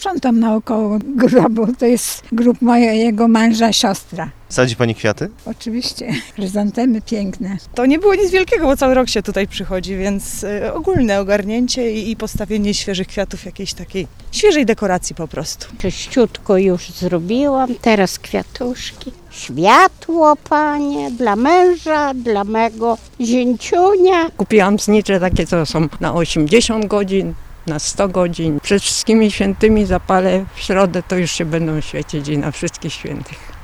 Sprzątam naokoło grobu, to jest grób jego męża, siostra. Sadzi pani kwiaty? Oczywiście, chryzantemy piękne. To nie było nic wielkiego, bo cały rok się tutaj przychodzi, więc ogólne ogarnięcie i postawienie świeżych kwiatów, jakiejś takiej świeżej dekoracji po prostu. Czyściutko już zrobiłam, teraz kwiatuszki. Światło, panie, dla męża, dla mego zięciunia. Kupiłam znicze takie, co są na 80 godzin, na 100 godzin. Przed wszystkimi świętymi zapalę w środę, to już się będą świecić i na wszystkich świętych.